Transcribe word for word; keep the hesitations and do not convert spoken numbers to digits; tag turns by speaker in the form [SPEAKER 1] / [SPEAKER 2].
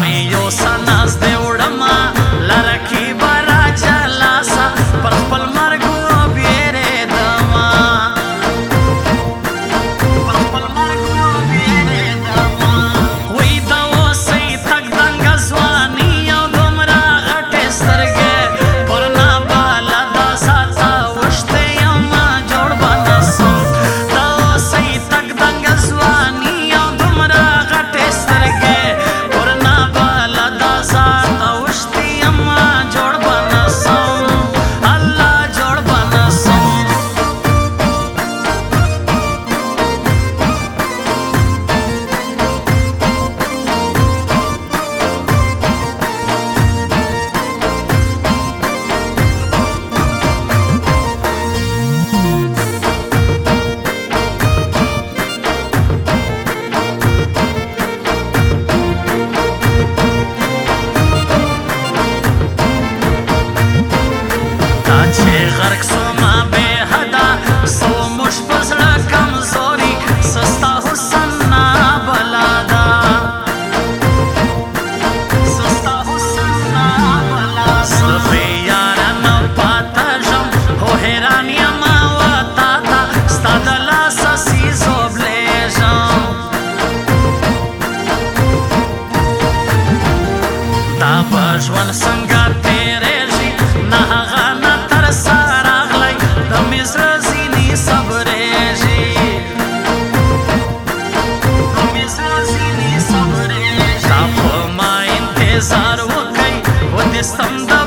[SPEAKER 1] مې یو سناز دی وړما لرکی برا جلاسا پر خپل مرګ وبېرېدما پر خپل مرګ وبېرېدما وایي د اوسۍ تګ دنګه ځواني او دومره غټې سترګې پر ناباله دا ساته وښتې یمه جوړ به نه سم د اوسۍ تګ دنګه ځواني او دومره غټې سترګې پر ناباله دا ساته وښتې یمه جوړ به نه سم الله جوړ به نه سم دا چې غرق سوما بې حده سو موږ په زړه کمزوري سستا حسن نابلا ده سستا حسن نابلا زه پرې یاره نه پاته ژم خو حیران یمه وتا ته ستا د لاسه سیزوبلېږم دا به ژوند څنګه تېرېږي نه هغه نه تر سره راغلی د مې زړه ځینې صبرېږي د مې زړه ځینې صبرېږي دا په ما انتظار وکئ ودې ستم د